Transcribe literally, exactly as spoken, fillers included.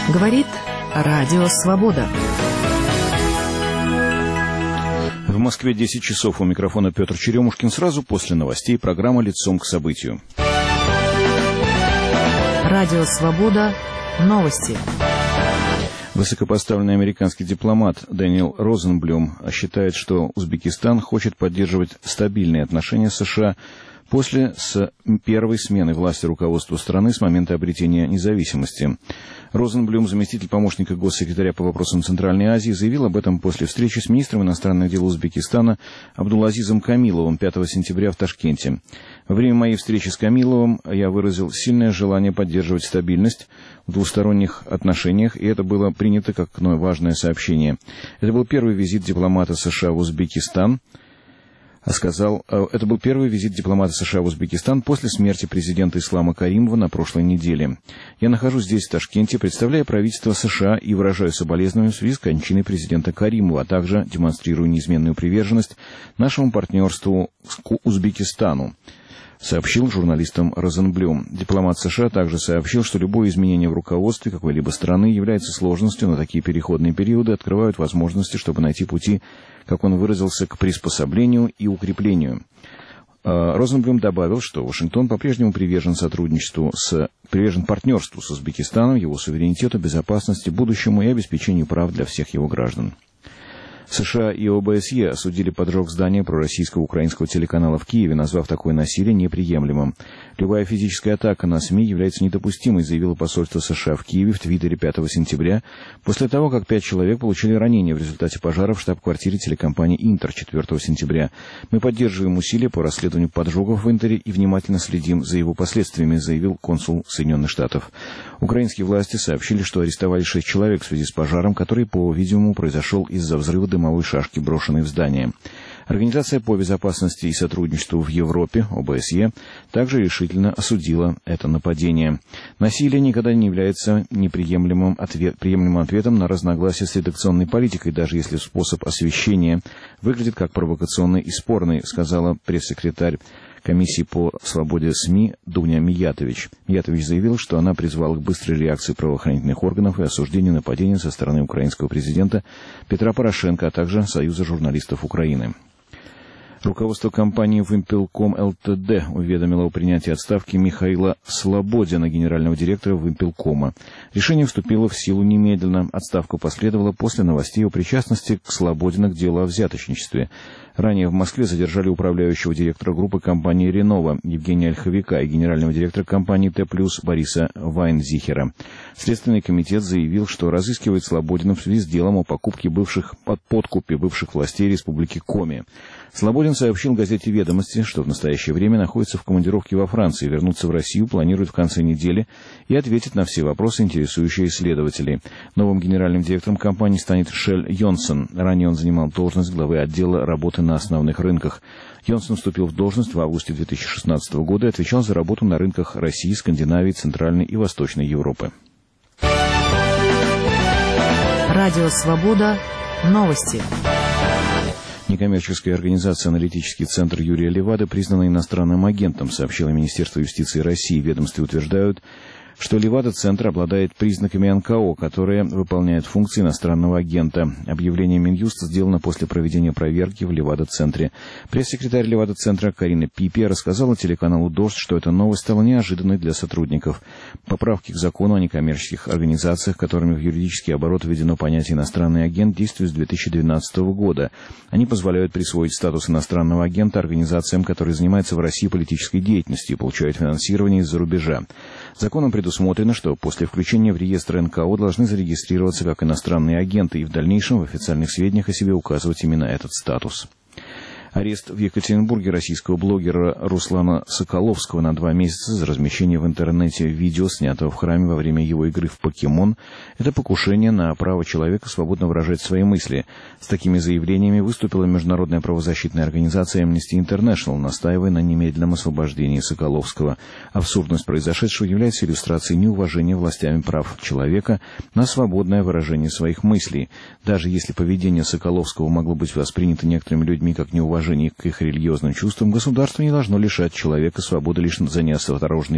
Говорит Радио Свобода. В Москве десять часов. У микрофона Петр Черемушкин. Сразу после новостей программа «Лицом к событию». Радио Свобода. Новости. Высокопоставленный американский дипломат Дэниел Розенблюм считает, что Узбекистан хочет поддерживать стабильные отношения с США после с первой смены власти руководства страны с момента обретения независимости. Розенблюм, заместитель помощника госсекретаря по вопросам Центральной Азии, заявил об этом после встречи с министром иностранных дел Узбекистана Абдулазизом Камиловым пятого сентября в Ташкенте. Во время моей встречи с Камиловым я выразил сильное желание поддерживать стабильность в двусторонних отношениях, и это было принято как важное сообщение. Это был первый визит дипломата США в Узбекистан. Сказал, это был первый визит дипломата США в Узбекистан после смерти президента Ислама Каримова на прошлой неделе. Я нахожусь здесь, в Ташкенте, представляя правительство США и выражаю соболезнования в связи с кончиной президента Каримова, а также демонстрирую неизменную приверженность нашему партнерству к Узбекистану, сообщил журналистам Розенблюм. Дипломат США также сообщил, что любое изменение в руководстве какой-либо страны является сложностью, но такие переходные периоды открывают возможности, чтобы найти пути, как он выразился, к приспособлению и укреплению. Розенблюм добавил, что Вашингтон по-прежнему привержен сотрудничеству с, привержен партнерству с Узбекистаном, его суверенитету, безопасности, будущему и обеспечению прав для всех его граждан. США и ОБСЕ осудили поджог здания пророссийского украинского телеканала в Киеве, назвав такое насилие неприемлемым. Любая физическая атака на СМИ является недопустимой, заявило посольство США в Киеве в Твиттере пятого сентября, после того, как пять человек получили ранения в результате пожара в штаб-квартире телекомпании «Интер» четвертого сентября. Мы поддерживаем усилия по расследованию поджогов в «Интере» и внимательно следим за его последствиями, заявил консул Соединенных Штатов. Украинские власти сообщили, что арестовали шесть человек в связи с пожаром, который, по-видимому, произошел из-за взрыва дымовой шашки, брошенной в здание. Организация по безопасности и сотрудничеству в Европе, ОБСЕ, также решительно осудила это нападение. Насилие никогда не является неприемлемым ответ, приемлемым ответом на разногласия с редакционной политикой, даже если способ освещения выглядит как провокационный и спорный, сказала пресс-секретарь Комиссии по свободе СМИ Дуня Миятович. Миятович заявил, что она призвала к быстрой реакции правоохранительных органов и осуждению нападения со стороны украинского президента Петра Порошенко, а также Союза журналистов Украины. Руководство компании «Вимпелком ЛТД» уведомило о принятии отставки Михаила Слободина, генерального директора «Вимпелкома». Решение вступило в силу немедленно. Отставка последовала после новостей о причастности к Слободина к делу о взяточничестве. Ранее в Москве задержали управляющего директора группы компании «Ренова» Евгения Ольховика и генерального директора компании «Т плюс» Бориса Вайнзихера. Следственный комитет заявил, что разыскивает Слободина в связи с делом о покупке бывших, под подкупе бывших властей Республики Коми. Слободин сообщил газете «Ведомости», что в настоящее время находится в командировке во Франции, вернуться в Россию планирует в конце недели и ответит на все вопросы, интересующие исследователей. Новым генеральным директором компании станет Шель Йонсон. Ранее он занимал должность главы отдела работы на основных рынках. Йонсон вступил в должность в августе две тысячи шестнадцатого года и отвечал за работу на рынках России, Скандинавии, Центральной и Восточной Европы. Радио «Свобода». Новости. Некоммерческая организация «Аналитический центр Юрия Левады» признана иностранным агентом, сообщило Министерство юстиции России. В ведомстве утверждают, что Левада-центр обладает признаками эн ка о, которые выполняют функции иностранного агента. Объявление Минюста сделано после проведения проверки в Левада-центре. Пресс-секретарь Левада-центра Карина Пипи рассказала телеканалу «Дождь», что эта новость стала неожиданной для сотрудников. Поправки к закону о некоммерческих организациях, которыми в юридический оборот введено понятие «иностранный агент», действуют с две тысячи двенадцатого года. Они позволяют присвоить статус иностранного агента организациям, которые занимаются в России политической деятельностью и получают финансирование из-за рубежа. Законом предусмотрено, что после включения в реестр эн ка о должны зарегистрироваться как иностранные агенты и в дальнейшем в официальных сведениях о себе указывать именно этот статус. Арест в Екатеринбурге российского блогера Руслана Соколовского на два месяца за размещение в интернете видео, снятого в храме во время его игры в «Покемон», это покушение на право человека свободно выражать свои мысли. С такими заявлениями выступила международная правозащитная организация Amnesty International, настаивая на немедленном освобождении Соколовского. Абсурдность произошедшего является иллюстрацией неуважения властями прав человека на свободное выражение своих мыслей. Даже если поведение Соколовского могло быть воспринято некоторыми людьми как неуважение к их религиозным чувствам, государство не должно лишать человека свободы лишь за неосторожный